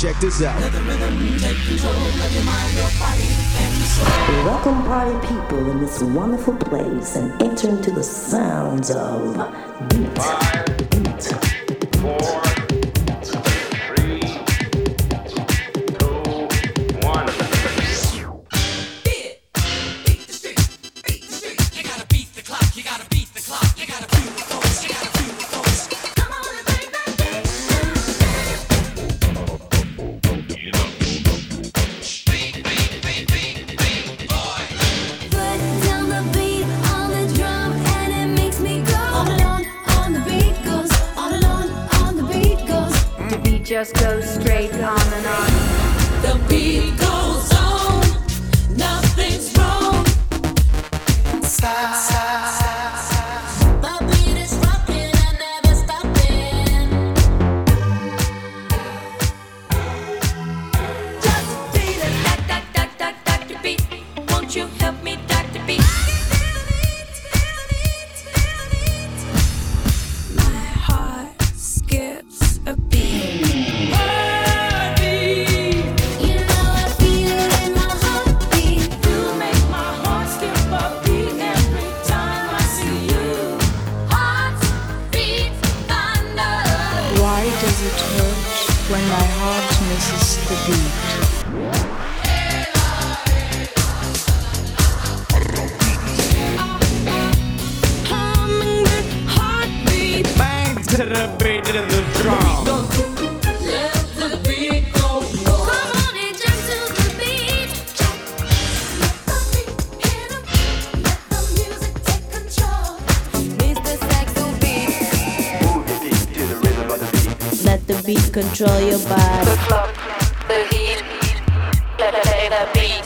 check this out. Let the rhythm take control of your mind, your body, and your soul. Welcome party people in this wonderful place and enter into the sounds of beat. 5, 4, 3, 2, 1. Beat the street, beat the street. You gotta beat the clock, you gotta beat the clock, you gotta feel the pulse, you gotta feel the pulse. Come on and break that beat. Beat, boy. Put down the beat on the drum and it makes me go all alone on the beat goes, all alone on the beat goes. The beat just goes straight on and on. The beat goes on, nothing's wrong. The beat is rocking and never stopping. Just beat it, Dr. Beat. Won't you help me, Dr. Beat? My heart skips a beat. You know I feel it in my heartbeat. You make my heart skip a beat every time I see you. Heart beat thunder. Why does it hurt when my heart misses the beat? Humming that heartbeat. Bang to the beat of the drum. Let the beat go. Come on and jump to the beat. Let the beat hit 'em. Let the music take control. Mr. Saxo Beat. Move your feet to the rhythm of the beat. Let the beat control your body. The clock, the heat, play the beat.